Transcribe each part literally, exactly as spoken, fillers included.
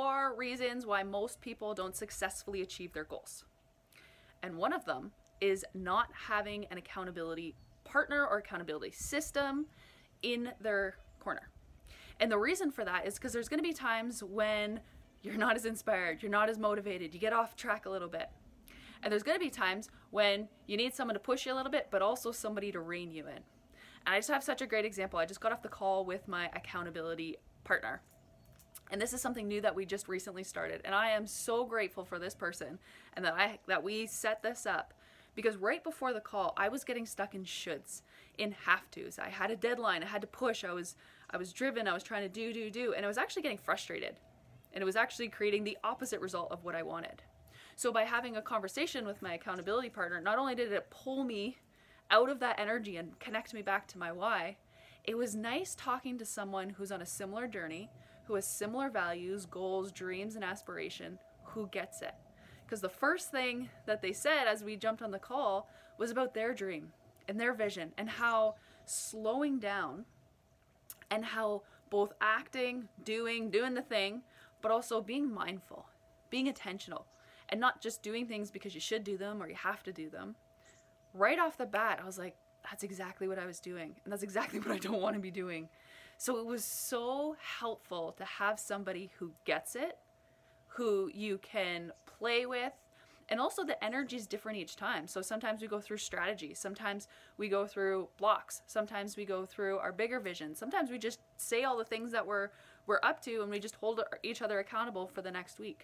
are reasons why most people don't successfully achieve their goals. And one of them is not having an accountability partner or accountability system in their corner. And the reason for that is because there's going to be times when you're not as inspired, you're not as motivated, you get off track a little bit. And there's going to be times when you need someone to push you a little bit, but also somebody to rein you in. And I just have such a great example. I just got off the call with my accountability partner. And this is something new that we just recently started. And I am so grateful for this person and that I that we set this up. Because right before the call, I was getting stuck in shoulds, in have-tos. I had a deadline, I had to push, I was I was driven, I was trying to do, do, do. And I was actually getting frustrated. And it was actually creating the opposite result of what I wanted. So by having a conversation with my accountability partner, not only did it pull me out of that energy and connect me back to my why, it was nice talking to someone who's on a similar journey, who has similar values, goals, dreams, and aspiration, who gets it. Because the first thing that they said as we jumped on the call was about their dream and their vision and how slowing down and how both acting, doing, doing the thing, but also being mindful, being intentional, and not just doing things because you should do them or you have to do them. Right off the bat, I was like, that's exactly what I was doing. And that's exactly what I don't want to be doing. So it was so helpful to have somebody who gets it, who you can play with. And also the energy is different each time. So sometimes we go through strategy. Sometimes we go through blocks. Sometimes we go through our bigger vision. Sometimes we just say all the things that we're, we're up to and we just hold each other accountable for the next week.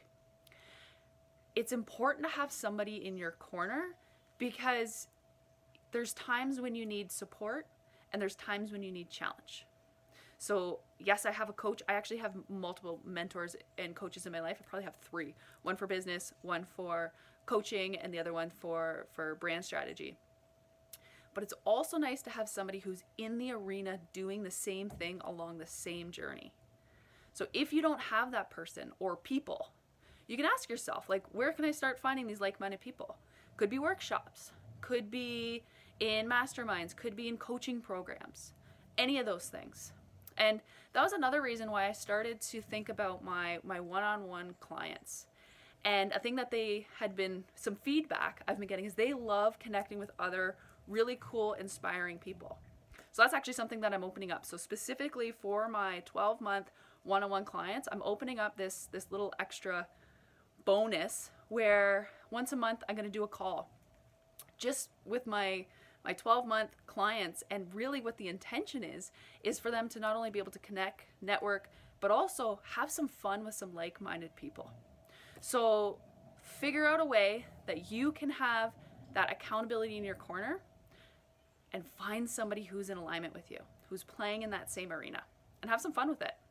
It's important to have somebody in your corner because there's times when you need support and there's times when you need challenge. So yes, I have a coach. I actually have multiple mentors and coaches in my life. I probably have three, one for business, one for coaching, and the other one for, for brand strategy. But it's also nice to have somebody who's in the arena doing the same thing along the same journey. So if you don't have that person or people, you can ask yourself, like, where can I start finding these like-minded people? Could be workshops, could be in masterminds, could be in coaching programs, any of those things. And that was another reason why I started to think about my, my one-on-one clients. And a thing that they had been, some feedback I've been getting is they love connecting with other really cool, inspiring people. So that's actually something that I'm opening up. So specifically for my twelve-month one-on-one clients, I'm opening up this, this little extra bonus where once a month I'm going to do a call just with my my twelve month clients, and really what the intention is is for them to not only be able to connect, network, but also have some fun with some like-minded people. So figure out a way that you can have that accountability in your corner and find somebody who's in alignment with you, who's playing in that same arena, and have some fun with it.